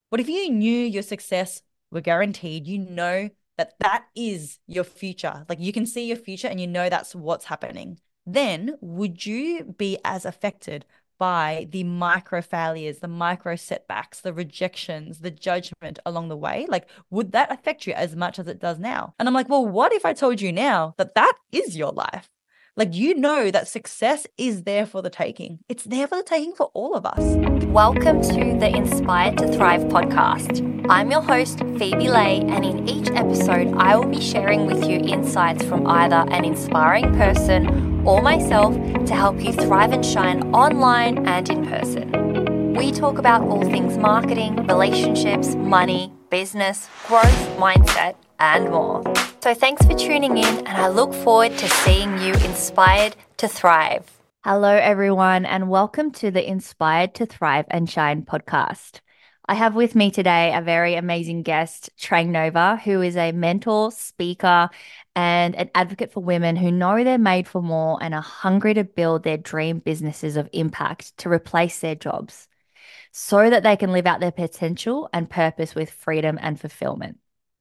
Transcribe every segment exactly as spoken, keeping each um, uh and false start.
What if you knew your success were guaranteed? You know that that is your future. Like you can see your future and you know that's what's happening. Then would you be as affected by the micro failures, the micro setbacks, the rejections, the judgment along the way? Like, would that affect you as much as it does now? And I'm like, well, what if I told you now that that is your life? Like, you know that success is there for the taking. It's there for the taking for all of us. Welcome to the Inspired to Thrive podcast. I'm your host, Phoebe Lay, and in each episode, I will be sharing with you insights from either an inspiring person or myself to help you thrive and shine online and in person. We talk about all things marketing, relationships, money, business, growth, mindset, and more. So thanks for tuning in, and I look forward to seeing you inspired to thrive. Hello, everyone, and welcome to the Inspired to Thrive and Shine podcast. I have with me today a very amazing guest, Trang Nova, who is a mentor, speaker, and an advocate for women who know they're made for more and are hungry to build their dream businesses of impact to replace their jobs so that they can live out their potential and purpose with freedom and fulfillment.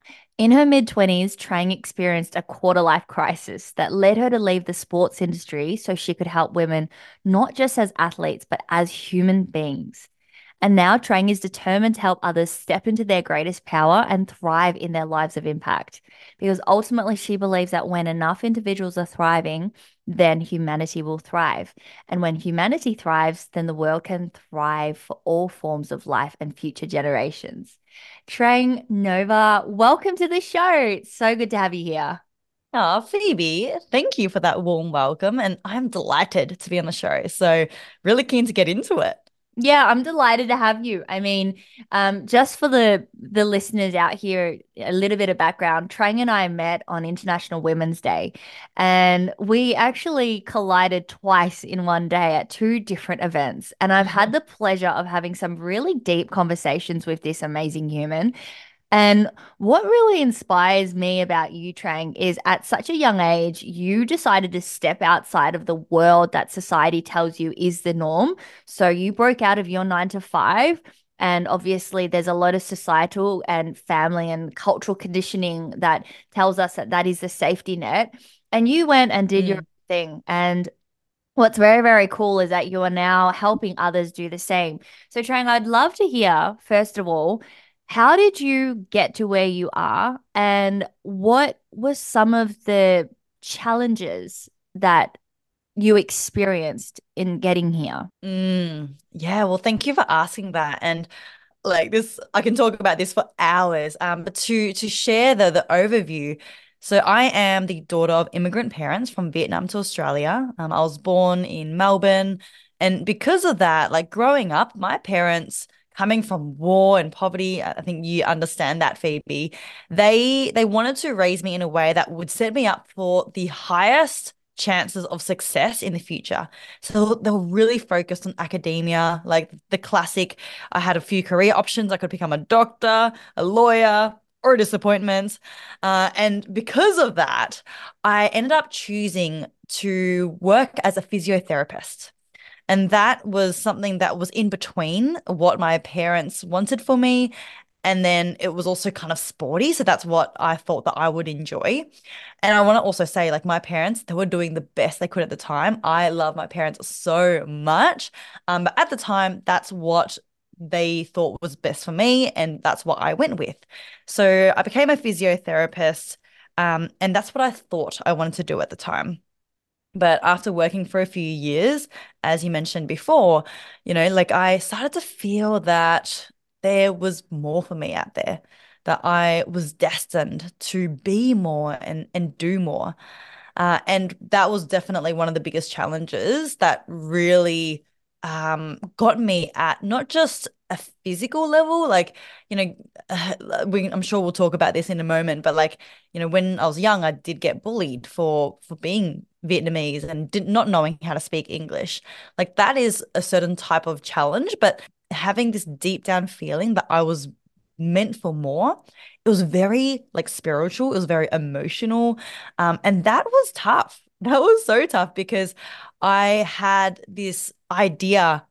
In her mid-twenties, Trang experienced a quarter-life crisis that led her to leave the sports industry so she could help women not just as athletes, but as human beings. And now Trang is determined to help others step into their greatest power and thrive in their lives of impact. Because ultimately, she believes that when enough individuals are thriving, then humanity will thrive. And when humanity thrives, then the world can thrive for all forms of life and future generations. Trang Nova, welcome to the show. It's so good to have you here. Oh, Phoebe, thank you for that warm welcome. And I'm delighted to be on the show. So, really keen to get into it. Yeah, I'm delighted to have you. I mean, um, just for the the listeners out here, a little bit of background. Trang and I met on International Women's Day, and we actually collided twice in one day at two different events. And I've had the pleasure of having some really deep conversations with this amazing human. And what really inspires me about you, Trang, is at such a young age, you decided to step outside of the world that society tells you is the norm. So you broke out of your nine to five. And obviously, there's a lot of societal and family and cultural conditioning that tells us that that is the safety net. And you went and did your Mm. thing. And what's very, very cool is that you are now helping others do the same. So, Trang, I'd love to hear, first of all, how did you get to where you are, and what were some of the challenges that you experienced in getting here? Mm. Yeah, well, thank you for asking that. And like this, I can talk about this for hours. Um, but to to share the the overview. So I am the daughter of immigrant parents from Vietnam to Australia. Um, I was born in Melbourne, and because of that, like growing up, my parents coming from war and poverty, I I think you understand that, Phoebe. They they wanted to raise me in a way that would set me up for the highest chances of success in the future. So they were really focused on academia, like the classic. I had a few career options. I could become a doctor, a lawyer, or a disappointment. Uh, and because of that, I ended up choosing to work as a physiotherapist. And that was something that was in between what my parents wanted for me. And then it was also kind of sporty. So that's what I thought that I would enjoy. And I want to also say, like, my parents, they were doing the best they could at the time. I love my parents so much. Um, but at the time, that's what they thought was best for me. And that's what I went with. So I became a physiotherapist. Um, and that's what I thought I wanted to do at the time. But after working for a few years, as you mentioned before, you know, like I started to feel that there was more for me out there, that I was destined to be more and and do more. Uh, and that was definitely one of the biggest challenges that really um, got me at not just a physical level, like, you know, uh, we, I'm sure we'll talk about this in a moment, but like, you know, when I was young, I did get bullied for for being Vietnamese and did not knowing how to speak English. Like that is a certain type of challenge, but having this deep down feeling that I was meant for more, it was very like spiritual, it was very emotional. Um, and that was tough. That was so tough because I had this idea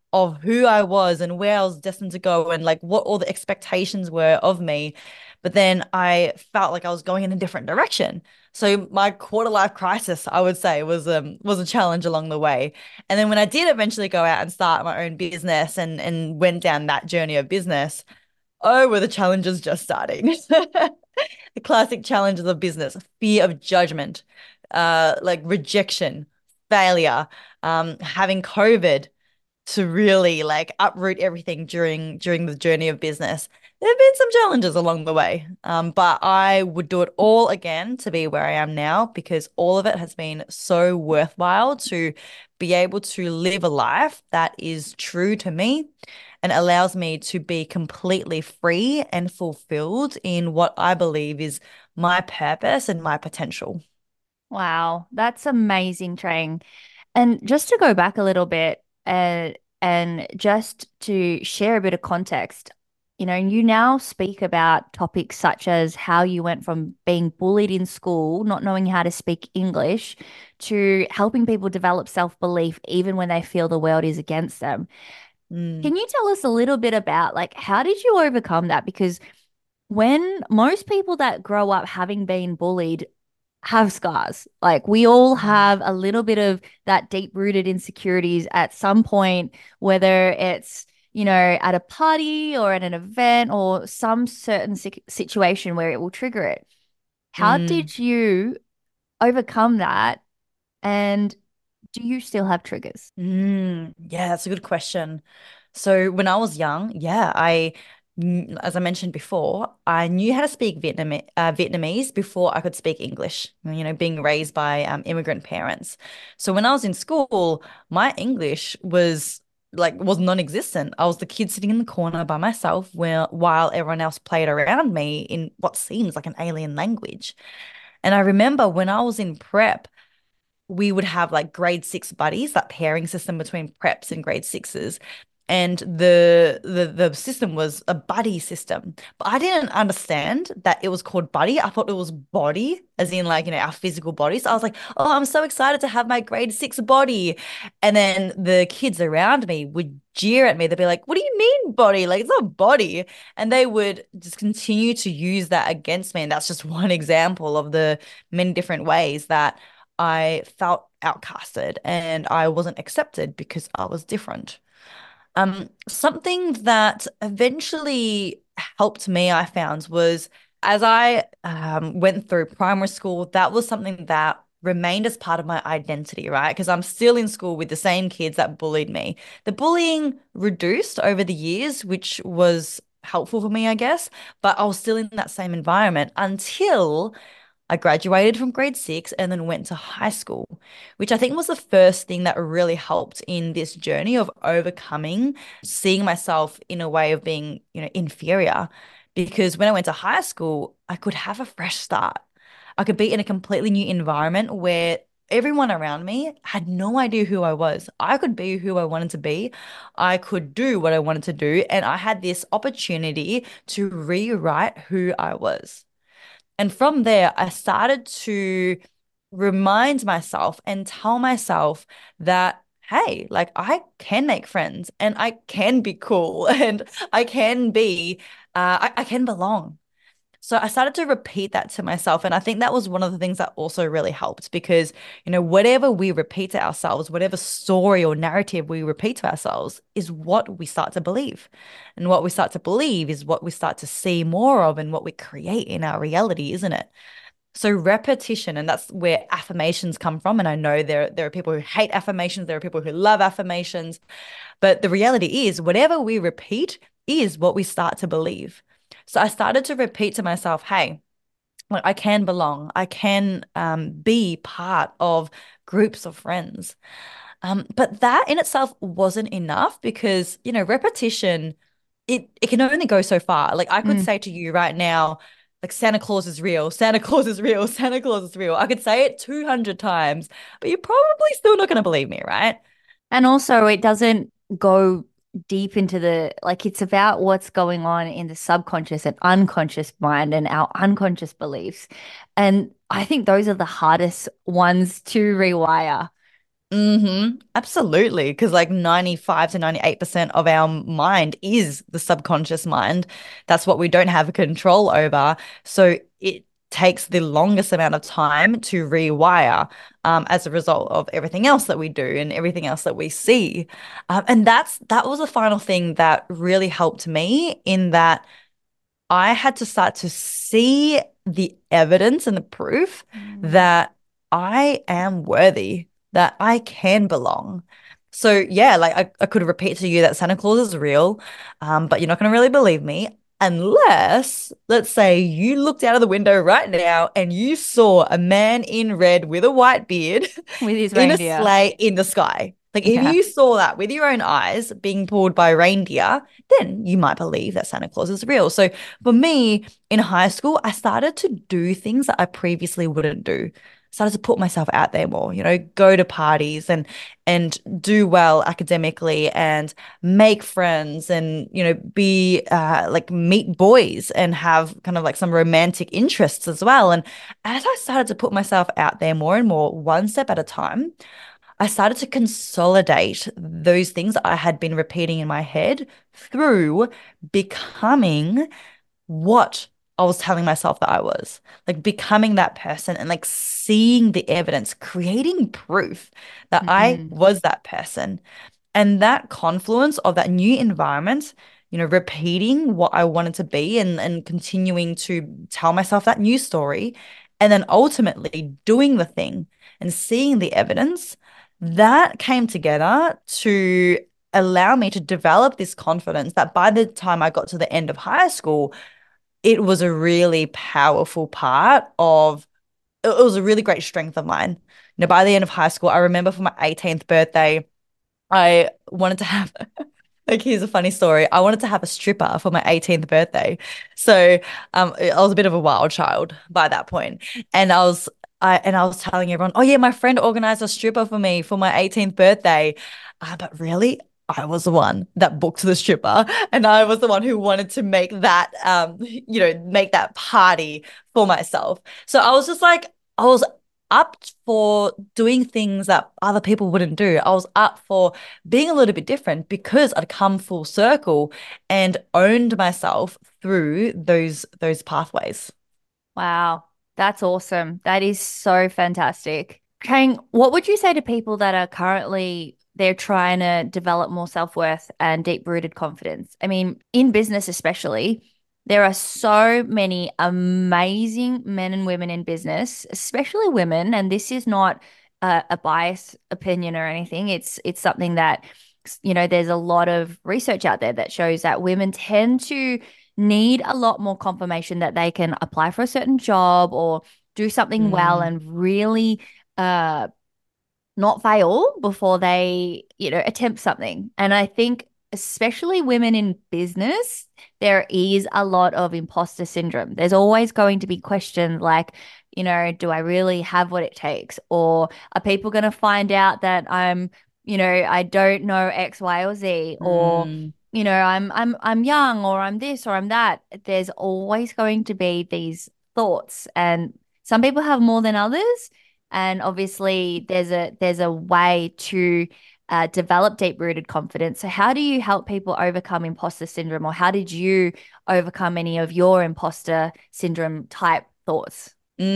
of who I was and where I was destined to go and like what all the expectations were of me. But then I felt like I was going in a different direction. So my quarter life crisis, I would say, was um was a challenge along the way. And then when I did eventually go out and start my own business and and went down that journey of business, oh, were the challenges just starting. The classic challenges of business, fear of judgment, uh, like rejection, failure, um, having COVID to really like uproot everything during during the journey of business. There have been some challenges along the way, um, but I would do it all again to be where I am now because all of it has been so worthwhile to be able to live a life that is true to me and allows me to be completely free and fulfilled in what I believe is my purpose and my potential. Wow, that's amazing, Trang. And just to go back a little bit, uh, and just to share a bit of context, you know, you now speak about topics such as how you went from being bullied in school, not knowing how to speak English, to helping people develop self-belief even when they feel the world is against them. Mm, Can you tell us a little bit about like how did you overcome that? Because when most people that grow up having been bullied have scars. Like we all have a little bit of that deep rooted insecurities at some point, whether it's, you know, at a party or at an event or some certain si- situation where it will trigger it. How mm. did you overcome that? And do you still have triggers? Mm, yeah, that's a good question. So when I was young, yeah, I, mm, as I mentioned before, I knew how to speak Vietnamese, uh, Vietnamese before I could speak English. You know, being raised by um, immigrant parents. So when I was in school, my English was like was non-existent. I was the kid sitting in the corner by myself, where while everyone else played around me in what seems like an alien language. And I remember when I was in prep we would have like grade six buddies, that pairing system between preps and grade sixes. And the the the system was a buddy system. But I didn't understand that it was called buddy. I thought it was body, as in like, you know, our physical bodies. I was like, oh, I'm so excited to have my grade six body. And then the kids around me would jeer at me. They'd be like, what do you mean body? Like it's not body. And they would just continue to use that against me. And that's just one example of the many different ways that I felt outcasted and I wasn't accepted because I was different. Um, something that eventually helped me, I found, was as I um, went through primary school, that was something that remained as part of my identity, right? Because I'm still in school with the same kids that bullied me. The bullying reduced over the years, which was helpful for me, I guess, but I was still in that same environment until I graduated from grade six and then went to high school, which I think was the first thing that really helped in this journey of overcoming seeing myself in a way of being, you know, inferior. Because when I went to high school, I could have a fresh start. I could be in a completely new environment where everyone around me had no idea who I was. I could be who I wanted to be. I could do what I wanted to do. And I had this opportunity to rewrite who I was. And from there, I started to remind myself and tell myself that, hey, like I can make friends and I can be cool and I can be, uh, I, I can belong. So I started to repeat that to myself. And I think that was one of the things that also really helped because, you know, whatever we repeat to ourselves, whatever story or narrative we repeat to ourselves is what we start to believe. And what we start to believe is what we start to see more of and what we create in our reality, isn't it? So repetition, and that's where affirmations come from. And I know there, there are people who hate affirmations, there are people who love affirmations, but the reality is whatever we repeat is what we start to believe. So I started to repeat to myself, hey, like I can belong. I can um, be part of groups of friends. Um, but that in itself wasn't enough because, you know, repetition, it it can only go so far. Like I could Mm. say to you right now, like Santa Claus is real, Santa Claus is real, Santa Claus is real. I could say it two hundred times, but you're probably still not going to believe me, right? And also, it doesn't go deep into the like, it's about what's going on in the subconscious and unconscious mind and our unconscious beliefs. And I think those are the hardest ones to rewire. Mm-hmm. Absolutely. Because like ninety-five to ninety-eight percent of our mind is the subconscious mind. That's what we don't have control over. So it takes the longest amount of time to rewire um, as a result of everything else that we do and everything else that we see. Um, and that's that was the final thing that really helped me in that I had to start to see the evidence and the proof Mm. that I am worthy, that I can belong. So yeah, like I, I could repeat to you that Santa Claus is real, um, but you're not going to really believe me unless, let's say, you looked out of the window right now and you saw a man in red with a white beard With his in a reindeer. sleigh in the sky. Like if Yeah. you saw that with your own eyes being pulled by reindeer, then you might believe that Santa Claus is real. So for me, in high school, I started to do things that I previously wouldn't do. Started to put myself out there more, you know, go to parties and and do well academically and make friends and, you know, be uh, like meet boys and have kind of like some romantic interests as well. And as I started to put myself out there more and more, one step at a time, I started to consolidate those things that I had been repeating in my head through becoming what I was telling myself that I was, like becoming that person and like seeing the evidence, creating proof that I Mm. was that person. And that confluence of that new environment, you know, repeating what I wanted to be and, and continuing to tell myself that new story, and then ultimately doing the thing and seeing the evidence, that came together to allow me to develop this confidence that by the time I got to the end of high school, it was a really powerful part of it was a really great strength of mine. You know, by the end of high school, I remember for my eighteenth birthday, I wanted to have like here's a funny story. I wanted to have a stripper for my eighteenth birthday. So um I was a bit of a wild child by that point. And I was I and I was telling everyone, oh yeah, my friend organized a stripper for me for my eighteenth birthday. Uh, but really, I was the one that booked the stripper and I was the one who wanted to make that um, you know, make that party for myself. So I was just like, I was up for doing things that other people wouldn't do. I was up for being a little bit different because I'd come full circle and owned myself through those those pathways. Wow. That's awesome. That is so fantastic. Kang, what would you say to people that are currently they're trying to develop more self-worth and deep-rooted confidence? I mean, in business especially, there are so many amazing men and women in business, especially women, and this is not a, a biased opinion or anything. It's it's something that you know, there's a lot of research out there that shows that women tend to need a lot more confirmation that they can apply for a certain job or do something well Mm, and really uh not fail before they, you know, attempt something. And I think especially women in business, there is a lot of imposter syndrome. There's always going to be questions like, you know, do I really have what it takes? Or are people going to find out that I'm, you know, I don't know X, Y, or Z, or mm, you know, I'm I'm I'm young or I'm this or I'm that. There's always going to be these thoughts and some people have more than others. And obviously there's a there's a way to uh, develop deep rooted confidence. So how do you help people overcome imposter syndrome, or how did you overcome any of your imposter syndrome type thoughts?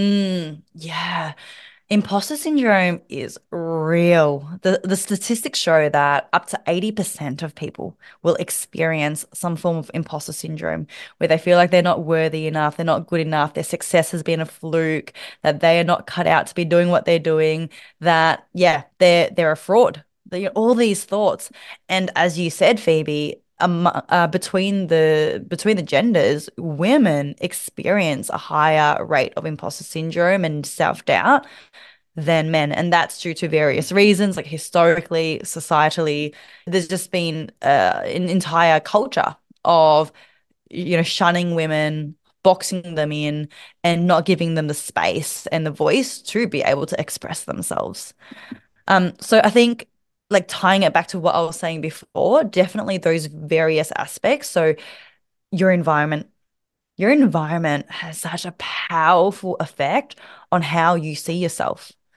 mm. Yeah. Imposter syndrome is real. The the statistics show that up to eighty percent of people will experience some form of imposter syndrome where they feel like they're not worthy enough, they're not good enough, their success has been a fluke, that they are not cut out to be doing what they're doing, that yeah, they're they're a fraud. They, all these thoughts. And as you said, Phoebe, um, uh, between the between the genders, women experience a higher rate of imposter syndrome and self-doubt than men. And that's due to various reasons, like historically, societally. There's just been uh, an entire culture of, you know, shunning women, boxing them in, and not giving them the space and the voice to be able to express themselves. Um, so I think like tying it back to what I was saying before, definitely those various aspects. So your environment, your environment has such a powerful effect on how you see yourself.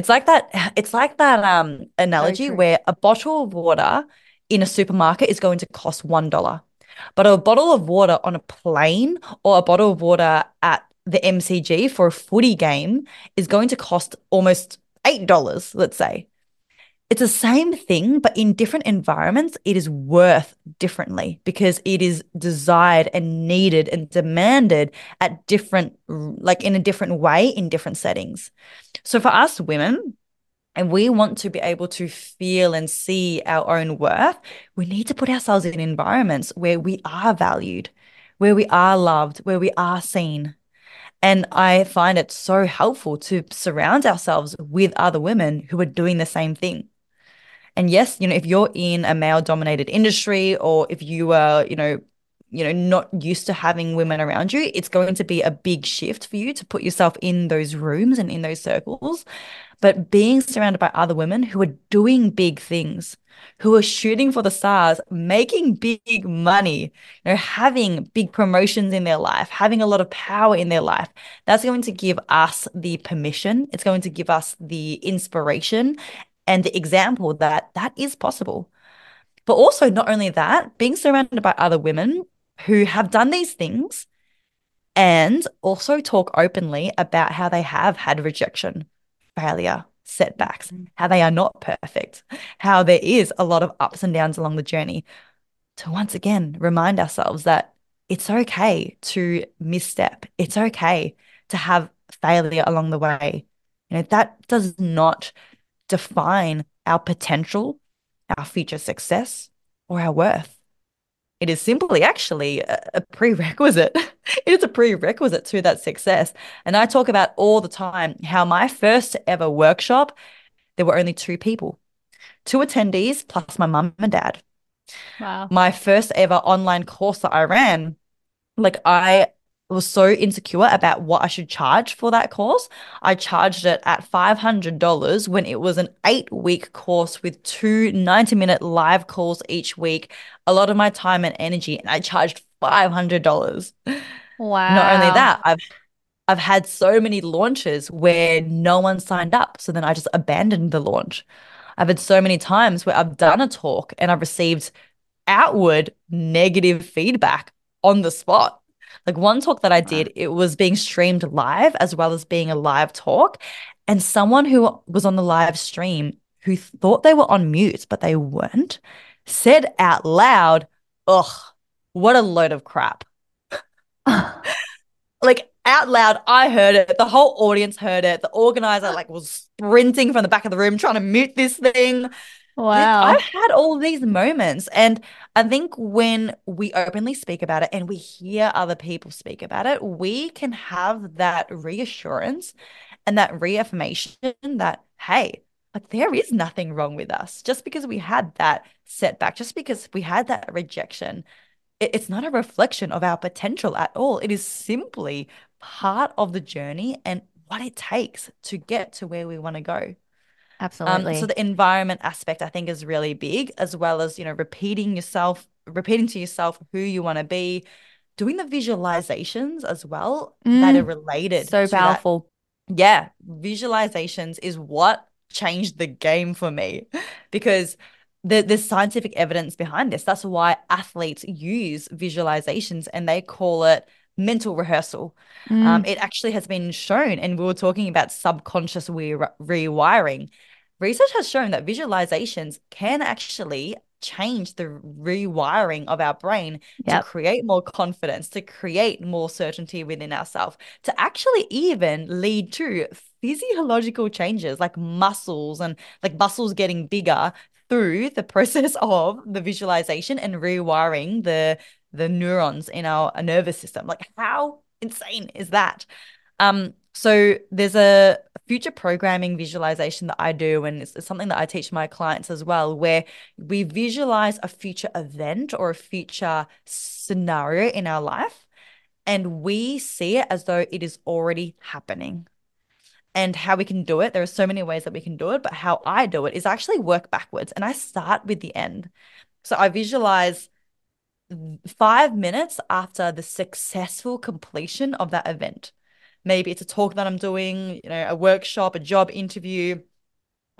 It's like that, it's like that um So analogy true. where a bottle of water in a supermarket is going to cost one dollar. But a bottle of water on a plane or a bottle of water at the M C G for a footy game is going to cost almost eight dollars, let's say. It's the same thing, but in different environments, it is worth differently because it is desired and needed and demanded at different, like in a different way in different settings. So for us women, and we want to be able to feel and see our own worth, we need to put ourselves in environments where we are valued, where we are loved, where we are seen. And I find it so helpful to surround ourselves with other women who are doing the same thing. And yes, you know, if you're in a male dominated industry or if you are, you know, you know, not used to having women around you, it's going to be a big shift for you to put yourself in those rooms and in those circles. But being surrounded by other women who are doing big things, who are shooting for the stars, making big money, you know, having big promotions in their life, having a lot of power in their life, that's going to give us the permission. It's going to give us the inspiration and the example that that is possible. But also, not only that, being surrounded by other women who have done these things and also talk openly about how they have had rejection, failure, setbacks, Mhm. how they are not perfect, how there is a lot of ups and downs along the journey. To once again remind ourselves that it's okay to misstep, it's okay to have failure along the way. You know, that does not define our potential, our future success, or our worth. It is simply actually a, a prerequisite. It is a prerequisite to that success. And I talk about all the time how my first ever workshop, there were only two people, two attendees plus my mum and dad. Wow. My first ever online course that I ran, like I was so insecure about what I should charge for that course. I charged it at five hundred dollars when it was an eight week course with two ninety minute live calls each week, a lot of my time and energy, and I charged five hundred dollars. Not only Wow. that, I've I've had so many launches where no one signed up. So then I just abandoned the launch. I've had so many times where I've done a talk and I've received outward negative feedback on the spot. Like one talk that I Wow. did, it was being streamed live as well as being a live talk. And someone who was on the live stream who thought they were on mute, but they weren't, said out loud, ugh, what a load of crap. Like out loud, I heard it. The whole audience heard it. The organizer like was sprinting from the back of the room trying to mute this thing. Like I've Wow. had all these moments, and I think when we openly speak about it and we hear other people speak about it, we can have that reassurance and that reaffirmation that, hey, like there is nothing wrong with us. Just because we had that setback, just because we had that rejection, it, it's not a reflection of our potential at all. It is simply part of the journey and what it takes to get to where we want to go. Um, so Absolutely. the environment aspect I think is really big, as well as, you know, repeating yourself, repeating to yourself who you want to be, doing the visualizations as well that are Mm, related so to that. powerful. Yeah, visualizations is what changed the game for me because the, there's scientific evidence behind this. That's why athletes use visualizations and they call it mental rehearsal. Um, Mm, it actually has been shown, and we were talking about subconscious re rewiring. Research has shown that visualizations can actually change the rewiring of our brain to yep. create more confidence, to create more certainty within ourselves, to actually even lead to physiological changes like muscles and like muscles getting bigger through the process of the visualization and rewiring the the neurons in our nervous system. Like how insane is that? Um, so there's a future programming visualization that I do, and it's, it's something that I teach my clients as well, where we visualize a future event or a future scenario in our life, and we see it as though it is already happening. And how we can do it, there are so many ways that we can do it, but how I do it is actually work backwards and I start with the end. So I visualize five minutes after the successful completion of that event. Maybe it's a talk that I'm doing, you know, a workshop, a job interview,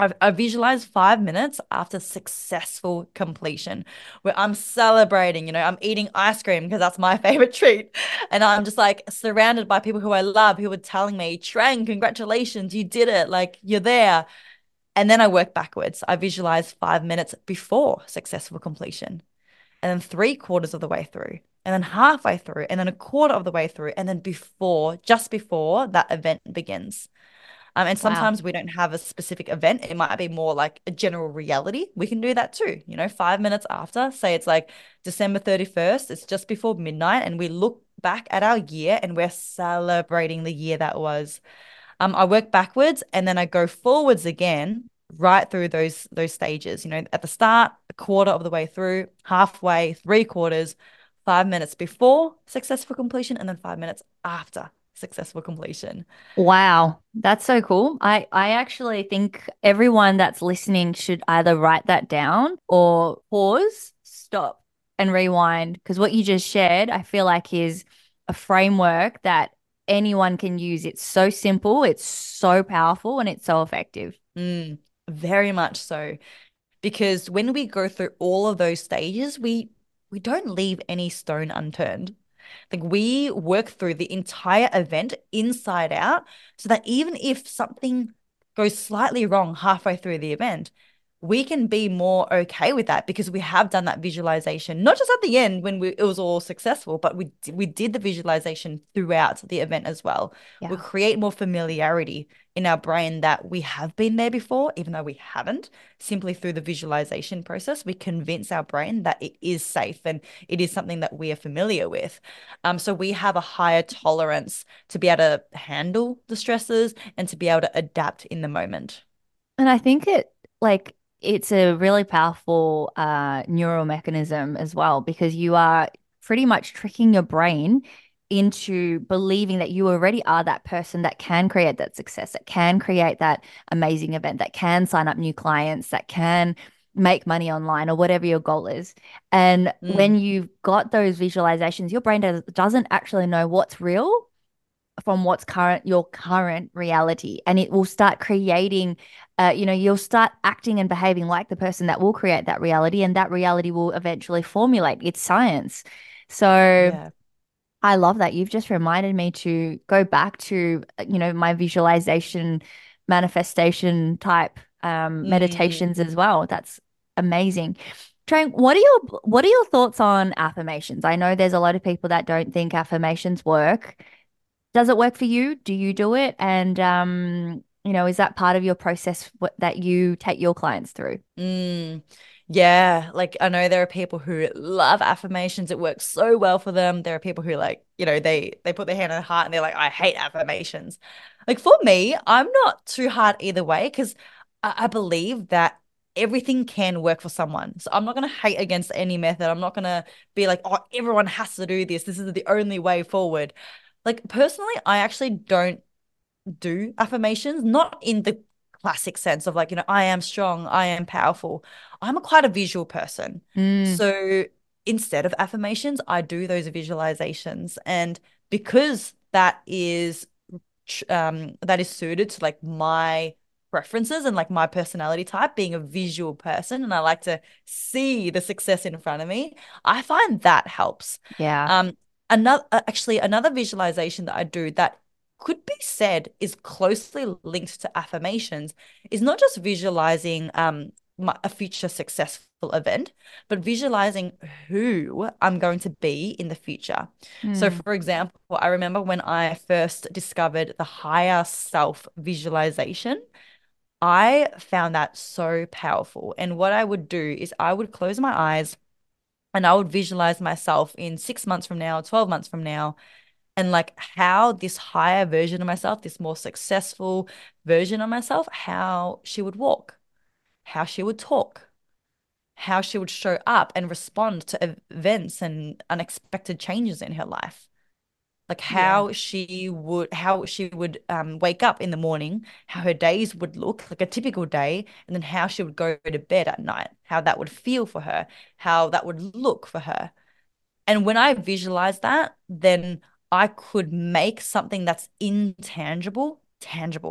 I, I visualize five minutes after successful completion where I'm celebrating, you know, I'm eating ice cream because that's my favorite treat. And I'm just like surrounded by people who I love who are telling me, Trang, congratulations, you did it. Like you're there. And then I work backwards. I visualize five minutes before successful completion, and then three quarters of the way through, and then halfway through, and then a quarter of the way through, and then before, just before that event begins. Um, and Wow. sometimes we don't have a specific event. It might be more like a general reality. We can do that too. You know, five minutes after, say it's like December thirty-first, it's just before midnight, and we look back at our year and we're celebrating the year that was. Um, I work backwards and then I go forwards again, right through those those stages. You know, at the start, a quarter of the way through, halfway, three quarters, five minutes before successful completion, and then five minutes after successful completion. Wow, that's so cool. I I actually think everyone that's listening should either write that down or pause, stop, and rewind because what you just shared, I feel like is a framework that anyone can use. It's so simple, it's so powerful, and it's so effective. Mm, very much so. Because when we go through all of those stages, we we don't leave any stone unturned. Like we work through the entire event inside out so that even if something goes slightly wrong halfway through the event, we can be more okay with that because we have done that visualization, not just at the end when we, it was all successful, but we we did the visualization throughout the event as well. We Yeah. create more familiarity in our brain that we have been there before, even though we haven't. Simply through the visualization process, we convince our brain that it is safe and it is something that we are familiar with. Um, so we have a higher tolerance to be able to handle the stresses and to be able to adapt in the moment. And I think it like it's a really powerful uh neural mechanism as well because you are pretty much tricking your brain into believing that you already are that person that can create that success, that can create that amazing event, that can sign up new clients, that can make money online or whatever your goal is. And when Mm, you've got those visualizations, your brain does, doesn't actually know what's real from what's current your current reality and it will start creating uh, you know you'll start acting and behaving like the person that will create that reality and that reality will eventually formulate it's science so yeah. I love that you've just reminded me to go back to uh, you know my visualization manifestation type um, Mm, meditations as well that's amazing. Trang, what are your what are your thoughts on affirmations? I know there's a lot of people that don't think affirmations work. Does it work for you? Do you do it? And um, you know, is that part of your process what, that you take your clients through? mm. Yeah, like I know there are people who love affirmations. It works so well for them. There are people who like, you know, they they put their hand on their heart and they're like, I hate affirmations. Like for me, I'm not too hard either way because I, I believe that everything can work for someone. So I'm not gonna hate against any method. I'm not gonna be like, oh, everyone has to do this. This is the only way forward. Like personally, I actually don't do affirmations, not in the classic sense of like, you know, I am strong, I am powerful. I'm a quite a visual person. Mm, So instead of affirmations, I do those visualizations. And because that is um that is suited to like my preferences and like my personality type, being a visual person, and I like to see the success in front of me, I find that helps. yeah. Um, another actually another visualization that I do that could be said is closely linked to affirmations is not just visualizing um my, a future successful event, but visualizing who I'm going to be in the future. So, Mm, for example, I remember when I first discovered the higher self visualization, I found that so powerful. And what I would do is I would close my eyes and I would visualize myself in six months from now, twelve months from now, and like how this higher version of myself, this more successful version of myself, how she would walk, how she would talk, how she would show up and respond to events and unexpected changes in her life. Like yeah. how she would how she would um wake up in the morning, how her days would look like a typical day, and then how she would go to bed at night, how that would feel for her, how that would look for her. And when I visualize that, then I could make something that's intangible tangible.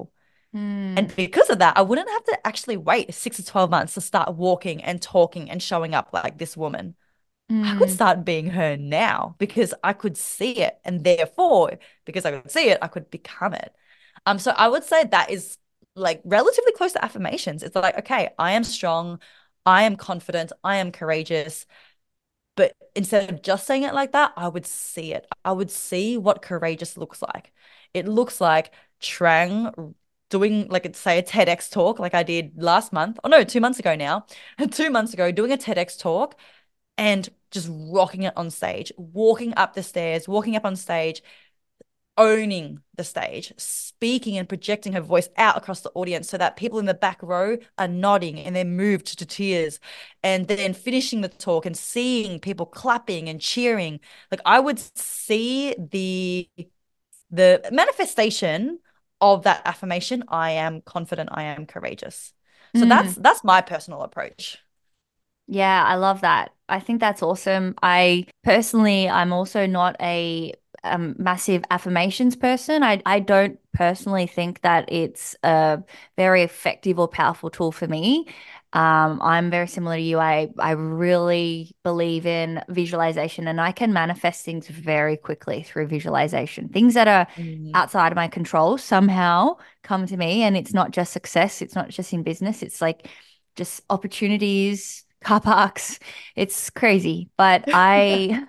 Mm, And because of that, I wouldn't have to actually wait six to twelve months to start walking and talking and showing up like this woman. I could mm, start being her now because I could see it. And therefore, because I could see it, I could become it. Um, so I would say that is like relatively close to affirmations. It's like, okay, I am strong, I am confident, I am courageous. But instead of just saying it like that, I would see it. I would see what courageous looks like. It looks like Trang doing, like, say, a TEDx talk like I did last month. Oh, no, two months ago now. Two months ago, doing a TEDx talk and just rocking it on stage, walking up the stairs, walking up on stage, owning the stage, speaking and projecting her voice out across the audience so that people in the back row are nodding and they're moved to tears. And then finishing the talk and seeing people clapping and cheering. Like I would see the the manifestation of that affirmation, I am confident, I am courageous. So mm. that's that's my personal approach. Yeah, I love that. I think that's awesome. I personally, I'm also not a um, massive affirmations person. I, I don't personally think that it's a very effective or powerful tool for me. Um, I'm very similar to you. I, I really believe in visualization and I can manifest things very quickly through visualization. Things that are Mm. outside of my control somehow come to me. And it's not just success, it's not just in business, it's like just opportunities, car parks. It's crazy. But I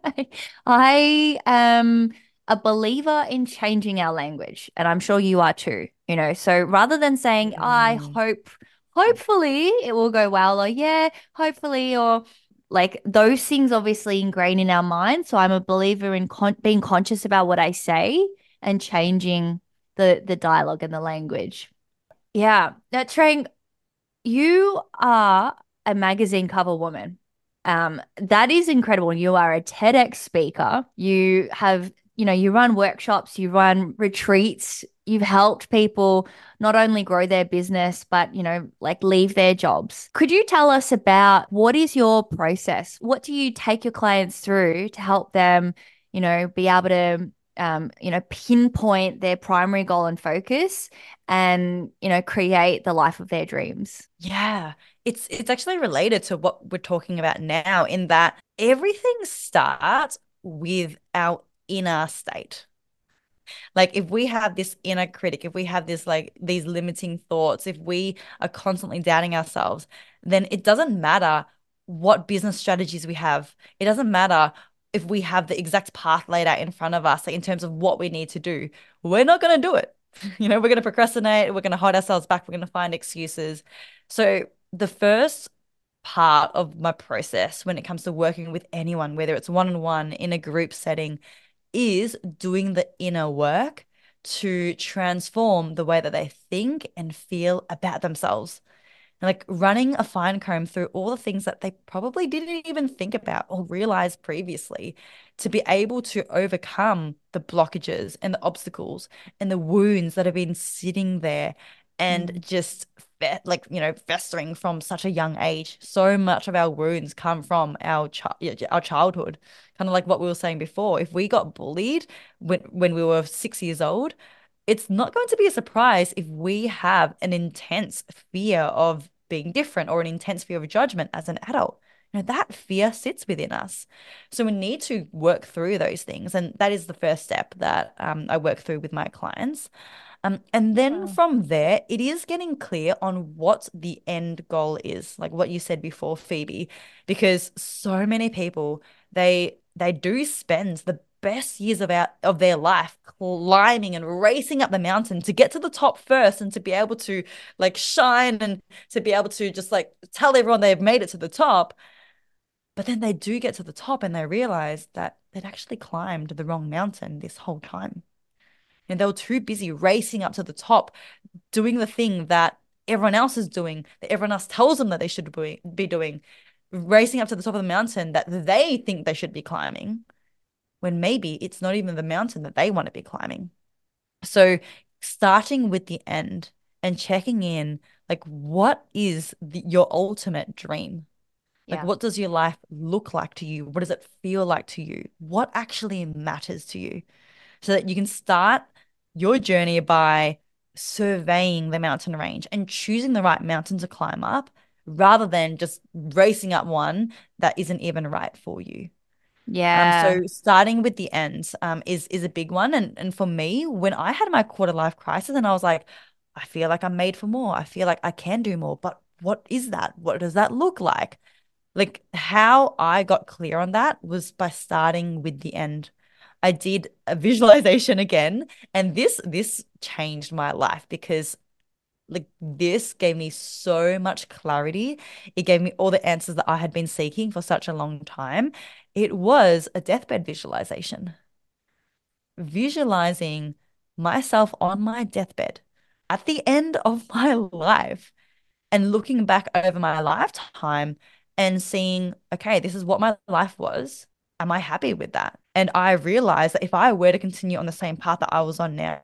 I am a believer in changing our language, and I'm sure you are too. You know, so rather than saying, I Mm. hope, hopefully it will go well, or yeah, hopefully, or like those things obviously ingrain in our mind. So I'm a believer in con being conscious about what I say and changing the the dialogue and the language. Yeah. Now, Trang, you are a magazine cover woman. Um, that is incredible. You are a TEDx speaker. You have, you know, you run workshops, you run retreats, you've helped people not only grow their business, but, you know, like leave their jobs. Could you tell us about what is your process? What do you take your clients through to help them, you know, be able to, um, you know, pinpoint their primary goal and focus and, you know, create the life of their dreams? Yeah, it's it's actually related to what we're talking about now in that everything starts with our inner state. Like if we have this inner critic, if we have this like these limiting thoughts, if we are constantly doubting ourselves, then it doesn't matter what business strategies we have. It doesn't matter if we have the exact path laid out in front of us, like in terms of what we need to do. We're not going to do it. You know, we're going to procrastinate, we're going to hold ourselves back, we're going to find excuses. So the first part of my process when it comes to working with anyone, whether it's one-on-one in a group setting, is doing the inner work to transform the way that they think and feel about themselves. Like running a fine comb through all the things that they probably didn't even think about or realize previously to be able to overcome the blockages and the obstacles and the wounds that have been sitting there and Mm. just fe like, you know, festering from such a young age. So much of our wounds come from our chi our childhood. Kind of like what we were saying before. If we got bullied when when we were six years old, it's not going to be a surprise if we have an intense fear of being different or an intense fear of judgment as an adult. You know, that fear sits within us. So we need to work through those things. And that is the first step that um, I work through with my clients. Um, and then Wow. from there, it is getting clear on what the end goal is, like what you said before, Phoebe, because so many people, they they do spend the best years of our of their life climbing and racing up the mountain to get to the top first and to be able to like shine and to be able to just like tell everyone they've made it to the top. But then they do get to the top and they realize that they'd actually climbed the wrong mountain this whole time. And they were too busy racing up to the top, doing the thing that everyone else is doing, that everyone else tells them that they should be doing, racing up to the top of the mountain that they think they should be climbing, when maybe it's not even the mountain that they want to be climbing. So starting with the end and checking in, like, what is the, your ultimate dream? Like, Yeah. what does your life look like to you? What does it feel like to you? What actually matters to you? So that you can start your journey by surveying the mountain range and choosing the right mountain to climb up rather than just racing up one that isn't even right for you. Um, Yeah. so starting with the end um, is is a big one. And and for me, when I had my quarter life crisis and I was like, I feel like I'm made for more. I feel like I can do more. But what is that? What does that look like? Like how I got clear on that was by starting with the end. I did a visualization again, and this this changed my life because like this gave me so much clarity. It gave me all the answers that I had been seeking for such a long time. It was a deathbed visualization, visualizing myself on my deathbed at the end of my life and looking back over my lifetime and seeing, okay, this is what my life was. Am I happy with that? And I realized that if I were to continue on the same path that I was on now,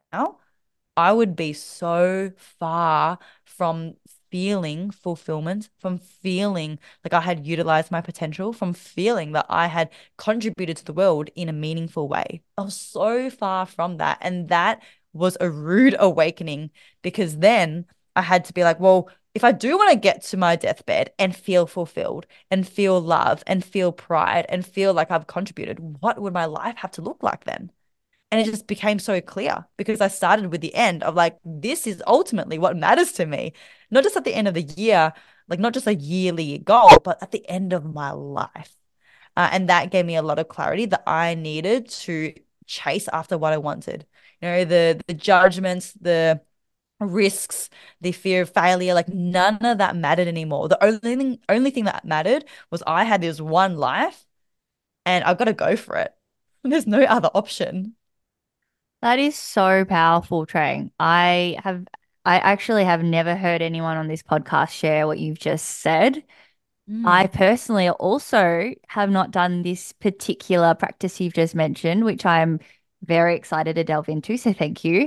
I would be so far from feeling fulfillment, from feeling like I had utilized my potential, from feeling that I had contributed to the world in a meaningful way. I was so far from that. And that was a rude awakening because then I had to be like, well, if I do want to get to my deathbed and feel fulfilled and feel love and feel pride and feel like I've contributed, what would my life have to look like then? And it just became so clear because I started with the end of like, this is ultimately what matters to me, not just at the end of the year, like not just a yearly goal, but at the end of my life. Uh, and that gave me a lot of clarity that I needed to chase after what I wanted. You know, the the judgments, the risks, the fear of failure, like none of that mattered anymore. The only thing, only thing that mattered was I had this one life and I've got to go for it. There's no other option. That is so powerful, Trang. I have, I actually have never heard anyone on this podcast share what you've just said. I Mm. personally also have not done this particular practice you've just mentioned, which I'm very excited to delve into. So thank you.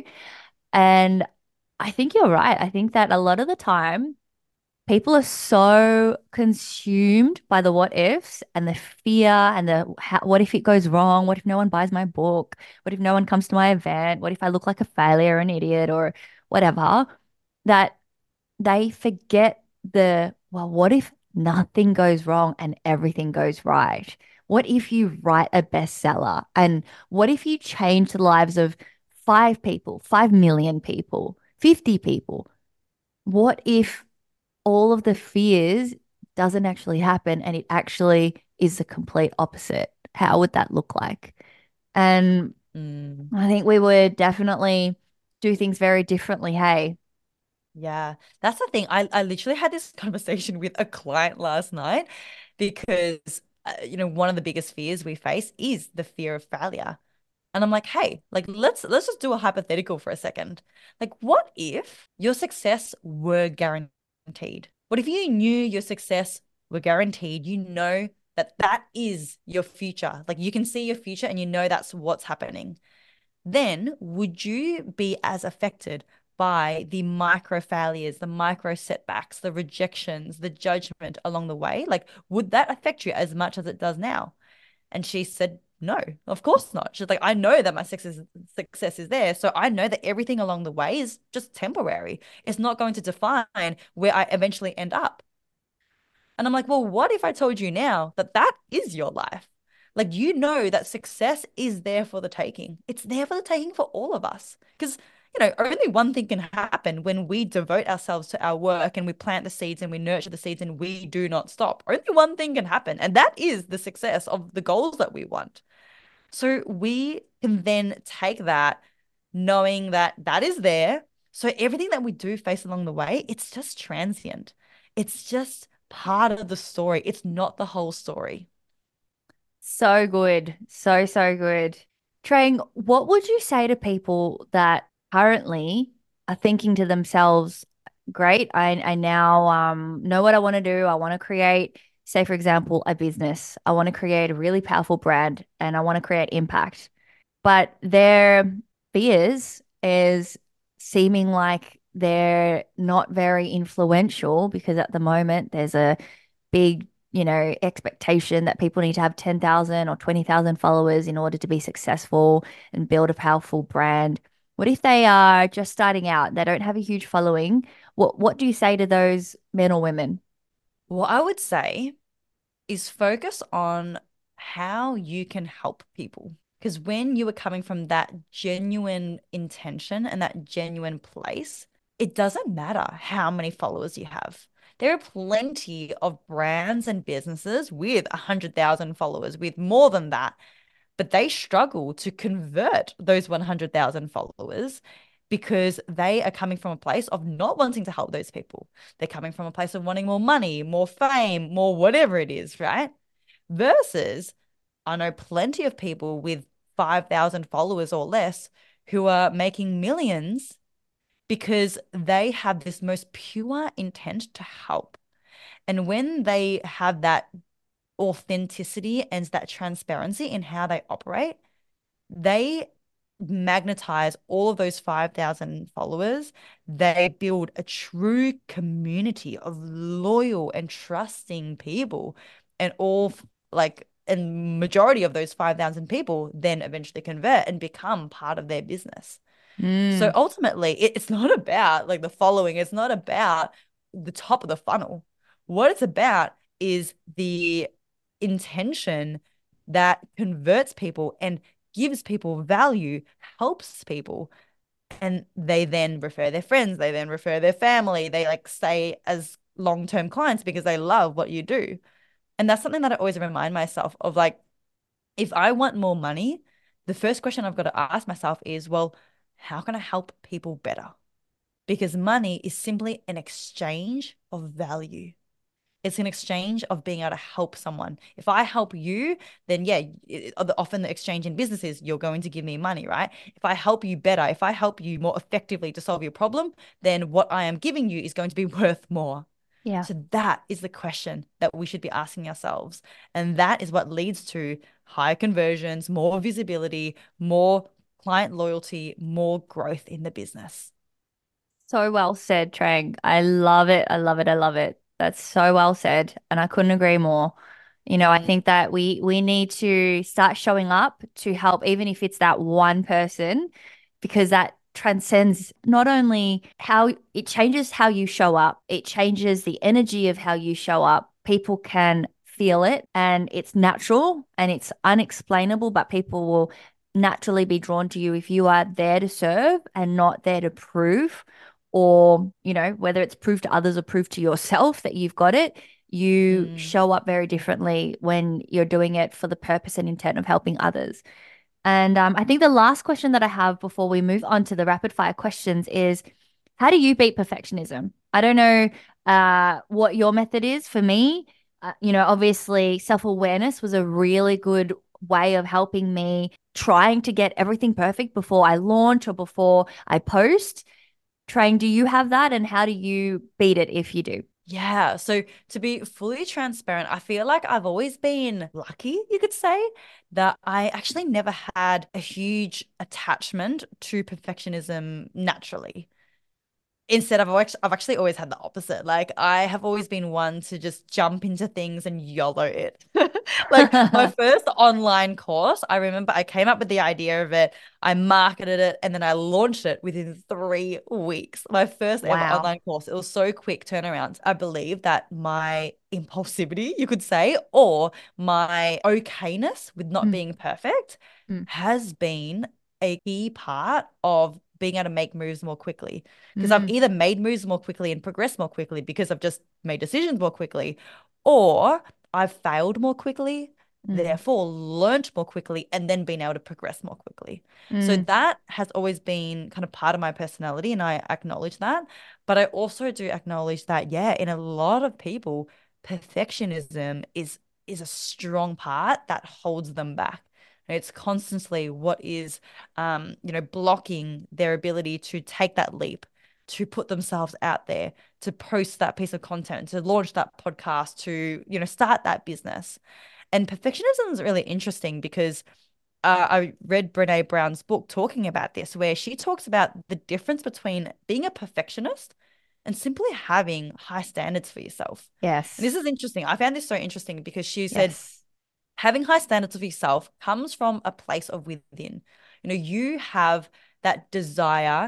And I think you're right. I think that a lot of the time, people are so consumed by the what ifs and the fear and the how, what if it goes wrong? What if no one buys my book? What if no one comes to my event? What if I look like a failure, an idiot, or whatever? That they forget the, well, what if nothing goes wrong and everything goes right? What if you write a bestseller? And what if you change the lives of five people, five million people, fifty people? What if all of the fears doesn't actually happen and it actually is the complete opposite? How would that look like? And Mm. I think we would definitely do things very differently. Hey, Yeah, that's the thing. I, I literally had this conversation with a client last night because, uh, you know, one of the biggest fears we face is the fear of failure. And I'm like, hey, like let's let's just do a hypothetical for a second. Like, what if your success were guaranteed? What if you knew your success were guaranteed? You know that that is your future. Like you can see your future and you know that's what's happening. Then would you be as affected by the micro failures, the micro setbacks, the rejections, the judgment along the way? Like, would that affect you as much as it does now? And she said, no, of course not. She's like, I know that my success success is there. So I know that everything along the way is just temporary. It's not going to define where I eventually end up. And I'm like, well, what if I told you now that that is your life? Like, you know that success is there for the taking. It's there for the taking for all of us. Because, you know, only one thing can happen when we devote ourselves to our work and we plant the seeds and we nurture the seeds and we do not stop. Only one thing can happen. And that is the success of the goals that we want. So we can then take that knowing that that is there. So everything that we do face along the way, it's just transient. It's just part of the story. It's not the whole story. so good. So, so good. Trang, what would you say to people that currently are thinking to themselves, great, I, I now um, know what I want to do. I want to create, say, for example, a business. I want to create a really powerful brand and I want to create impact. But their fears is seeming like they're not very influential because at the moment there's a big, you know, expectation that people need to have ten thousand or twenty thousand followers in order to be successful and build a powerful brand. What if they are just starting out, they don't have a huge following? What what do you say to those men or women? What I would say is focus on how you can help people. Because when you are coming from that genuine intention and that genuine place, it doesn't matter how many followers you have. There are plenty of brands and businesses with one hundred thousand followers, with more than that, but they struggle to convert those one hundred thousand followers because they are coming from a place of not wanting to help those people. They're coming from a place of wanting more money, more fame, more whatever it is, right? Versus, I know plenty of people with five thousand followers or less who are making millions because they have this most pure intent to help. And when they have that authenticity and that transparency in how they operate, they magnetize all of those five thousand followers. They build a true community of loyal and trusting people. And all like, and majority of those five thousand people then eventually convert and become part of their business. So Mm, ultimately, it, it's not about like the following, it's not about the top of the funnel. What it's about is the intention that converts people and gives people value, helps people, and they then refer their friends, they then refer their family, they like stay as long-term clients because they love what you do. And that's something that I always remind myself of, like, if I want more money, the first question I've got to ask myself is, well, how can I help people better? Because money is simply an exchange of value. It's an exchange of being able to help someone. If I help you, then yeah, it, often the exchange in business is you're going to give me money, right? If I help you better, if I help you more effectively to solve your problem, then what I am giving you is going to be worth more. yeah. So that is the question that we should be asking ourselves. And that is what leads to higher conversions, more visibility, more client loyalty, more growth in the business. So well said, Trang. I love it. I love it. I love it. That's so well said. And I couldn't agree more. You know, I Mm, think that we we need to start showing up to help, even if it's that one person, because that transcends not only how it changes how you show up, it changes the energy of how you show up. People can feel it and it's natural and it's unexplainable, but people will naturally be drawn to you if you are there to serve and not there to prove, or, you know, whether it's prove to others or prove to yourself that you've got it, you mm. show up very differently when you're doing it for the purpose and intent of helping others. And um, I think the last question that I have before we move on to the rapid fire questions is, how do you beat perfectionism? I don't know uh, what your method is. For me, uh, you know, obviously self awareness was a really good way of helping me trying to get everything perfect before I launch or before I post. Train, do you have that? And how do you beat it if you do? Yeah. So to be fully transparent, I feel like I've always been lucky, you could say, that I actually never had a huge attachment to perfectionism naturally. Instead, I've actually, I've actually always had the opposite. Like, I have always been one to just jump into things and YOLO it. Like, my first online course, I remember I came up with the idea of it, I marketed it, and then I launched it within three weeks. My first ever Wow. online course. It was so quick turnaround. I believe that my impulsivity, you could say, or my okayness with not Mm, being perfect mm, has been a key part of being able to make moves more quickly, because I've mm, either made moves more quickly and progressed more quickly because I've just made decisions more quickly, or I've failed more quickly, mm, therefore learned more quickly, and then been able to progress more quickly. So mm. that has always been kind of part of my personality, and I acknowledge that. But I also do acknowledge that, yeah, in a lot of people, perfectionism is is a strong part that holds them back. It's constantly what is, um, you know, blocking their ability to take that leap, to put themselves out there, to post that piece of content, to launch that podcast, to, you know, start that business. And perfectionism is really interesting because uh, I read Brene Brown's book talking about this, where she talks about the difference between being a perfectionist and simply having high standards for yourself. And this Yes. is interesting. I found this so interesting because she said, Yes. having high standards of yourself comes from a place of within. You know, you have that desire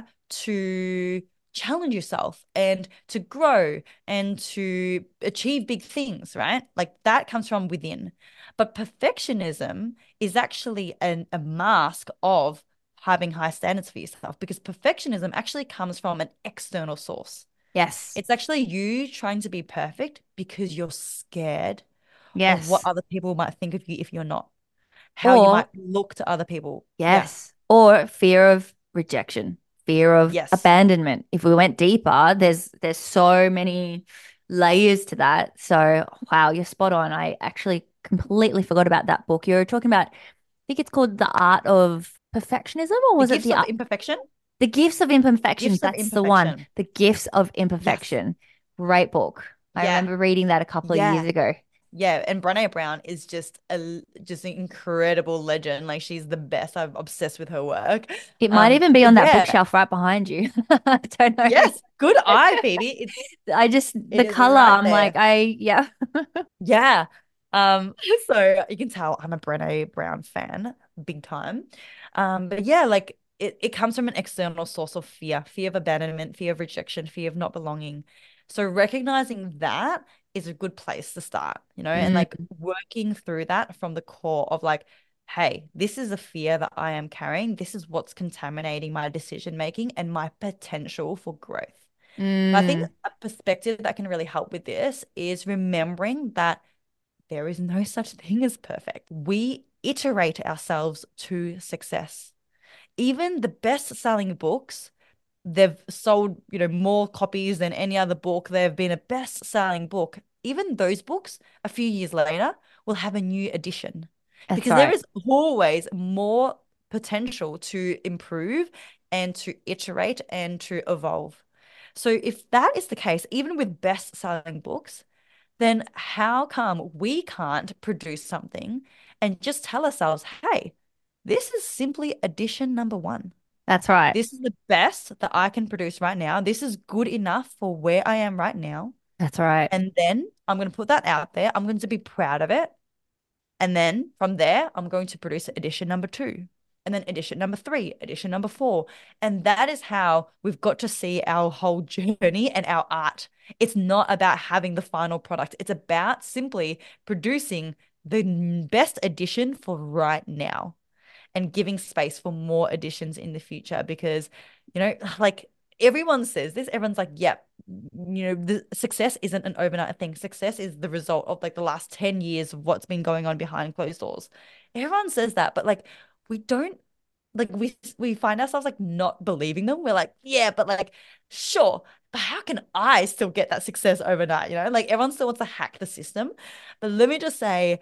to challenge yourself and to grow and to achieve big things, right? Like that comes from within. But perfectionism is actually an, a mask of having high standards for yourself because perfectionism actually comes from an external source. Yes. It's actually you trying to be perfect because you're scared of what Yes. other people might think of you if you're not, how you Or might look to other people. Yeah. yes. Or fear of rejection, fear of Yes. abandonment. If we went deeper, there's there's so many layers to that. So, wow, you're spot on. I actually completely forgot about that book. You're talking about, I think it's called The Art of Perfectionism, or The was it gifts The of Art? imperfection. The Gifts of Imperfection? Gifts of That's the one. imperfection. The Gifts of Yes. Imperfection. Great book. I Yeah. remember reading that a couple of years Yeah. ago. Yeah, and Brené Brown is just a just an incredible legend. Like she's the best. I'm obsessed with her work. It might Um, even be but on that yeah, bookshelf right behind you. I don't know. yes, good eye, Phoebe. It's I just, it the is color, right I'm like, there. I, yeah. Yeah. Um, so you can tell I'm a Brené Brown fan, big time. Um, but yeah, like it, it comes from an external source of fear, fear of abandonment, fear of rejection, fear of not belonging. So recognizing that is a good place to start, you know, and like Mm, working through that from the core of like, hey, this is a fear that I am carrying. This is what's contaminating my decision making and my potential for growth. I think mm, a perspective that can really help with this is remembering that there is no such thing as perfect. We iterate ourselves to success. Even the best-selling books, they've sold, you know, more copies than any other book. They've been a best-selling book. Even those books, a few years later, will have a new edition that's because there right. is always more potential to improve and to iterate and to evolve. So if that is the case, even with best-selling books, then how come we can't produce something and just tell ourselves, hey, this is simply edition number one. That's right. This is the best that I can produce right now. This is good enough for where I am right now. That's right. And then I'm going to put that out there. I'm going to be proud of it. And then from there, I'm going to produce edition number two, and then edition number three, edition number four. And that is how we've got to see our whole journey and our art. It's not about having the final product, it's about simply producing the best edition for right now and giving space for more additions in the future because, you know, like everyone says this, everyone's like, yep, you know, the success isn't an overnight thing. Success is the result of like the last ten years of what's been going on behind closed doors. Everyone says that, but like we don't like we we find ourselves like not believing them. We're like, yeah, but like sure, but how can I still get that success overnight? You know, like everyone still wants to hack the system. But let me just say,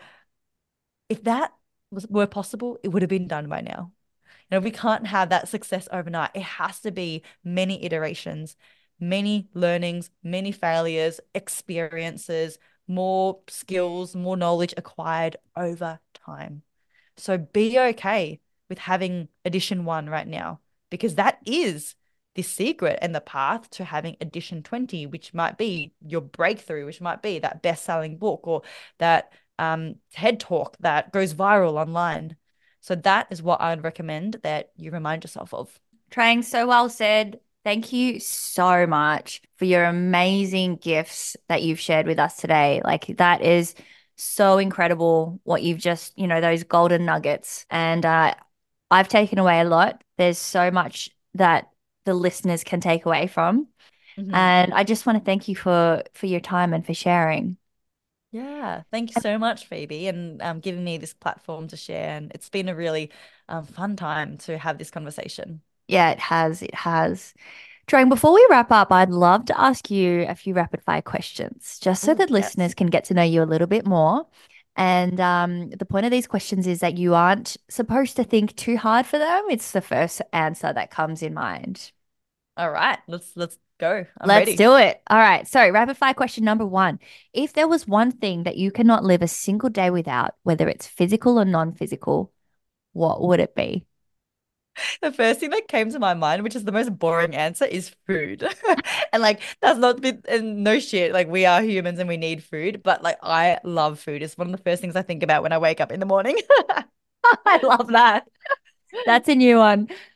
if that was were possible, it would have been done by now. You know, we can't have that success overnight. It has to be many iterations, many learnings, many failures, experiences, more skills, more knowledge acquired over time. So be okay with having edition one right now, because that is the secret and the path to having edition twenty, which might be your breakthrough, which might be that best-selling book or that um, TED talk that goes viral online. So that is what I'd recommend that you remind yourself of. Trang, so well said. Thank you so much for your amazing gifts that you've shared with us today. Like, that is so incredible what you've just, you know, those golden nuggets. And uh, I've taken away a lot. There's so much that the listeners can take away from. Mhm. And I just want to thank you for for your time and for sharing. Yeah, thank you so much, Phoebe, and um, giving me this platform to share. And it's been a really um, fun time to have this conversation. Yeah, it has. It has. Trang, before we wrap up, I'd love to ask you a few rapid fire questions just so Oh, that yes. listeners can get to know you a little bit more. And um, the point of these questions is that you aren't supposed to think too hard for them. It's the first answer that comes in mind. All right, let's let's go. I'm Let's ready. do it. All right. So, rapid fire question number one. If there was one thing that you cannot live a single day without, whether it's physical or non-physical, what would it be? The first thing that came to my mind, which is the most boring answer, is food. And like that's not been and no shit. Like we are humans and we need food, but like I love food. It's one of the first things I think about when I wake up in the morning. I love that. That's a new one.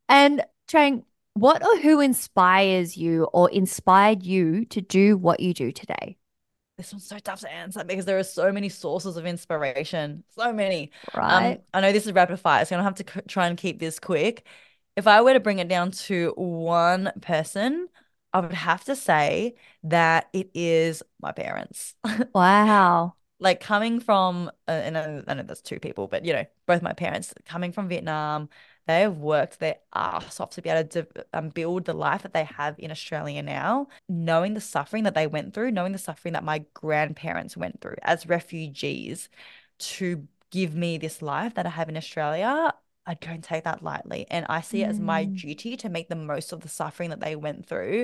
And Trang, what or who inspires you or inspired you to do what you do today? This one's so tough to answer because there are so many sources of inspiration. So many. Um, Right? I know this is rapid fire, so I'm gonna have to c try and keep this quick. If I were to bring it down to one person, I would have to say that it is my parents. Wow. Like coming from, uh, and I, I know there's two people, but you know, both my parents coming from Vietnam, they have worked their ass off to be able to um, build the life that they have in Australia now, knowing the suffering that they went through, knowing the suffering that my grandparents went through as refugees to give me this life that I have in Australia. I don't take that lightly. And I see it as my Mm. duty to make the most of the suffering that they went through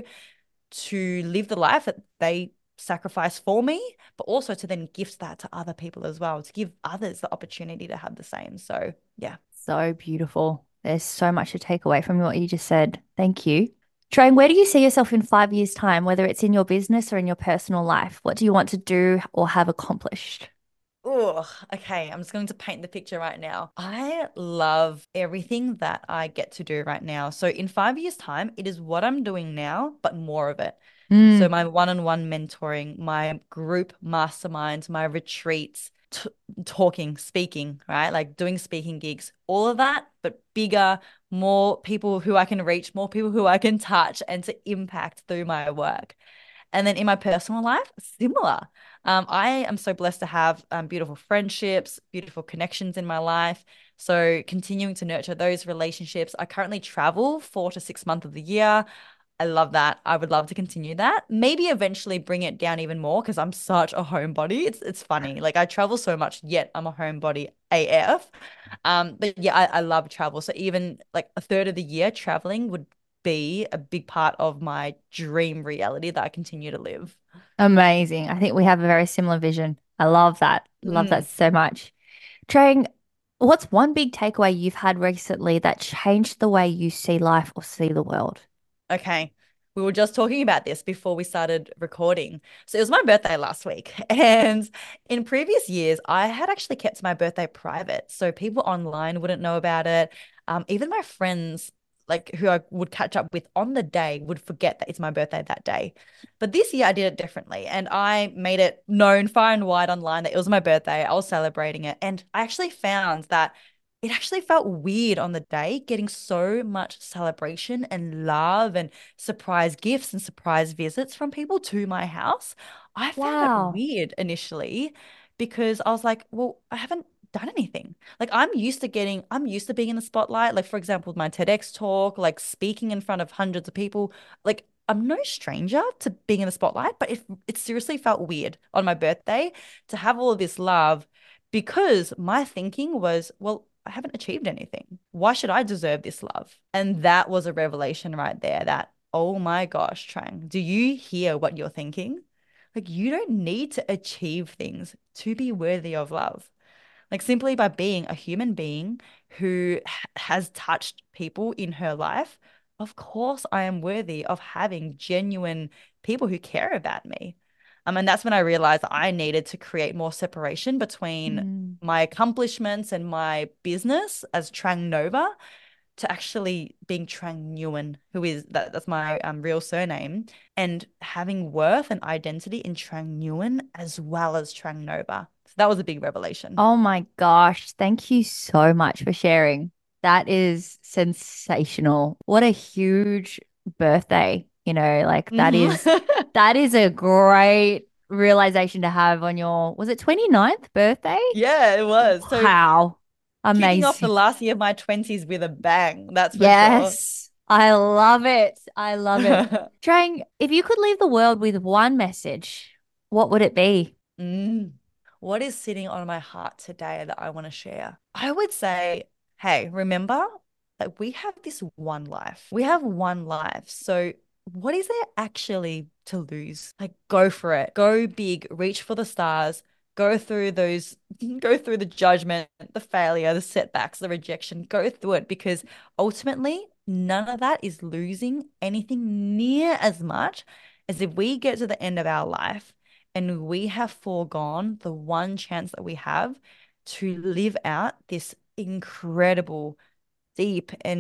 to live the life that they sacrifice for me, but also to then gift that to other people as well, to give others the opportunity to have the same. So, yeah. So beautiful. There's so much to take away from what you just said. Thank you. Trang, where do you see yourself in five years' time, whether it's in your business or in your personal life? What do you want to do or have accomplished? Oh, okay. I'm just going to paint the picture right now. I love everything that I get to do right now. So, in five years' time, it is what I'm doing now, but more of it. So, Mm. my one-on-one mentoring, my group masterminds, my retreats, t talking, speaking, right? Like doing speaking gigs, all of that, but bigger, more people who I can reach, more people who I can touch and to impact through my work. And then in my personal life, similar. Um, I am so blessed to have um, beautiful friendships, beautiful connections in my life. So continuing to nurture those relationships. I currently travel four to six months of the year. I love that. I would love to continue that. Maybe eventually bring it down even more because I'm such a homebody. It's it's funny. Like I travel so much, yet I'm a homebody A F. Um, but yeah, I, I love travel. So even like a third of the year traveling would be a big part of my dream reality that I continue to live. Amazing. I think we have a very similar vision. I love that. Love that Mm. so much. Trang, what's one big takeaway you've had recently that changed the way you see life or see the world? Okay. We were just talking about this before we started recording. So it was my birthday last week. And in previous years, I had actually kept my birthday private. So people online wouldn't know about it. Um, even my friends, like who I would catch up with on the day, would forget that it's my birthday that day. But this year I did it differently. And I made it known far and wide online that it was my birthday. I was celebrating it. And I actually found that it actually felt weird on the day getting so much celebration and love and surprise gifts and surprise visits from people to my house. I found it Wow. weird initially because I was like, well, I haven't done anything. Like I'm used to getting, I'm used to being in the spotlight. Like for example, my TEDx talk, like speaking in front of hundreds of people. Like I'm no stranger to being in the spotlight, but it it seriously felt weird on my birthday to have all of this love because my thinking was, well, I haven't achieved anything. Why should I deserve this love? And that was a revelation right there that, oh my gosh, Trang, do you hear what you're thinking? Like, you don't need to achieve things to be worthy of love. Like, simply by being a human being who h- has touched people in her life, of course, I am worthy of having genuine people who care about me. Um, and that's when I realized that I needed to create more separation between Mm. my accomplishments and my business as Trang Nova to actually being Trang Nguyen, who is that, that's my um, real surname, and having worth and identity in Trang Nguyen as well as Trang Nova. So that was a big revelation. Oh my gosh. Thank you so much for sharing. That is sensational. What a huge birthday. You know, like that Hmm. is that is a great realization to have on your, was it twenty ninth birthday? Yeah, it was. So Wow. kicking off the Amazing. last year of my twenties with a bang, that's for sure. Yes. I love it. I love it. Trang, if you could leave the world with one message, what would it be? Mm. What is sitting on my heart today that I want to share? I would say, hey, remember that we have this one life. We have one life. So, what is there actually to lose? Like, go for it. Go big, reach for the stars, go through those, go through the judgment, the failure, the setbacks, the rejection, go through it because ultimately, none of that is losing anything near as much as if we get to the end of our life and we have foregone the one chance that we have to live out this incredible, deep, and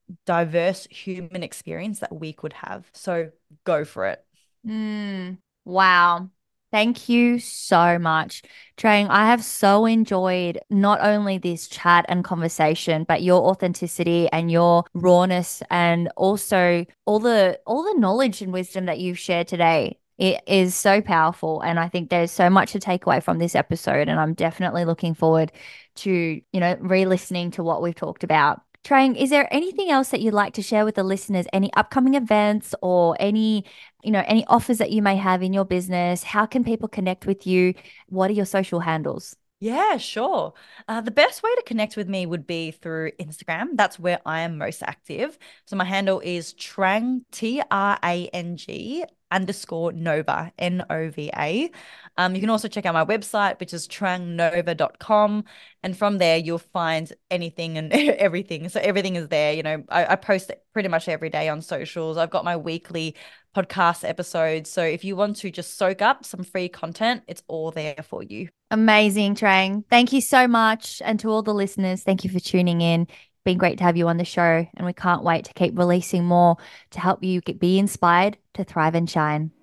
diverse human experience that we could have. So go for it. Mm, wow. Thank you so much, Trang. I have so enjoyed not only this chat and conversation, but your authenticity and your rawness and also all the all the knowledge and wisdom that you've shared today. It is so powerful. And I think there's so much to take away from this episode. And I'm definitely looking forward to, you know, re-listening to what we've talked about. Trang, is there anything else that you'd like to share with the listeners? Any upcoming events or any you know, any offers that you may have in your business? How can people connect with you? What are your social handles? Yeah, sure. Uh, the best way to connect with me would be through Instagram. That's where I am most active. So my handle is Trang, T R A N G underscore Nova, N O V A. Um, you can also check out my website, which is trang nova dot com. And from there, you'll find anything and everything. So everything is there. You know, I, I post pretty much every day on socials. I've got my weekly podcast episodes. So if you want to just soak up some free content, it's all there for you. Amazing, Trang. Thank you so much. And to all the listeners, thank you for tuning in. It's been great to have you on the show. And we can't wait to keep releasing more to help you get, be inspired to thrive and shine.